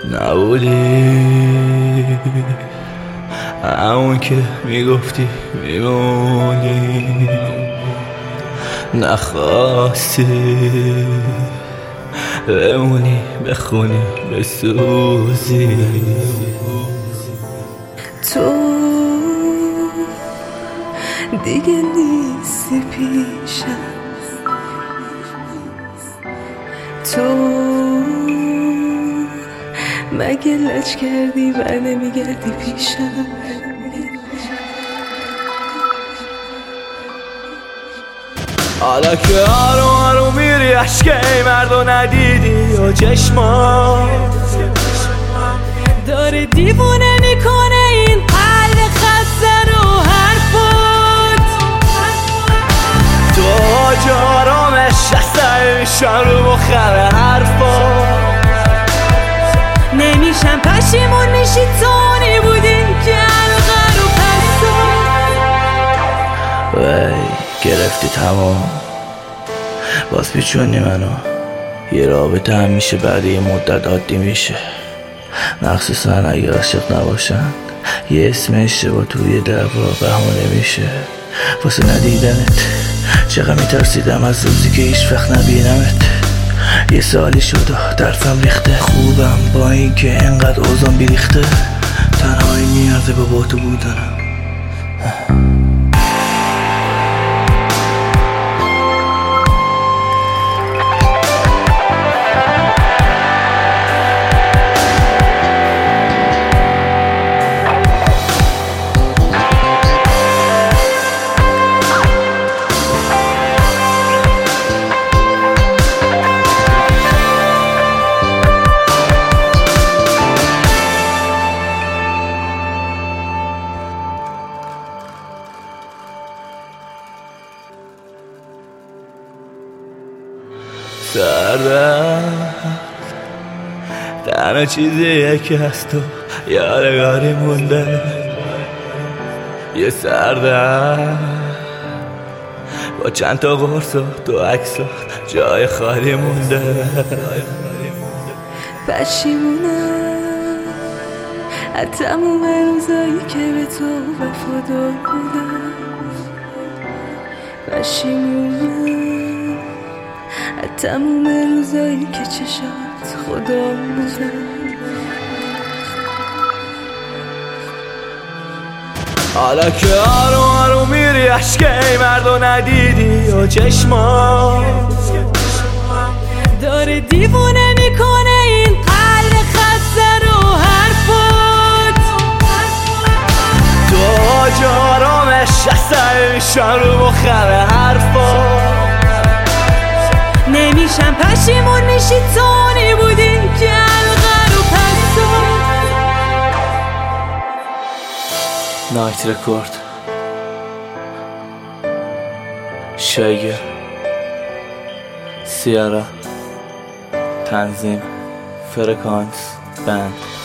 نبودی همون که میگفتی میمونی، نخواستی بمونی بخونی بسوزی. تو دیگه نیستی پیشم، تو مگه لج کردی و نمیگردی پیشم. حالا که آروم آروم میری عشق ای مردو ندیدی و چشمات داره دیوونه میکنه این قلب خسته رو حرفات. تو آرامش شسته میشن رو مخر حرفات. نمیشم پشیمون میشی تو نبودی که الغه رو پسات. وی گرفتی تمام باز پیچونی منو. یه رابطه همیشه بعد یه مدت عادی میشه، مخصوصا اگه عاشق نباشن. یه اسم اشتباه توی دعوا بهونه میشه. واسه ندیدنت چقدر میترسیدم از روزی که هیچ وقت نبینمت. یه سالی شد و درفم ریخته، خوبم با این که انقدر اوزان بیریخته. تنهایی میارده با تو بودنم. سردم تنها چیزیه که از تو یادگاری مونده. یه سردم با چند تا قرص و تو عکسات جای خالی مونده. پشیمونم از تموم روزایی که به تو وفادار بودم. پشیمونم از تموم روزایی که چشات خدا بودم. حالا که آروم آروم میری عشق ای مردو ندیدی و چشمات داره دیوونه میکنه این قلب خسته رو حرفات. تو آرامش شسته میشن رو مخر حرفات. نمیشم پشیمون میشی تو نبودی که الغه رو پسات. نایت رکورد شیگر سیارا تنظیم فرکانس بند.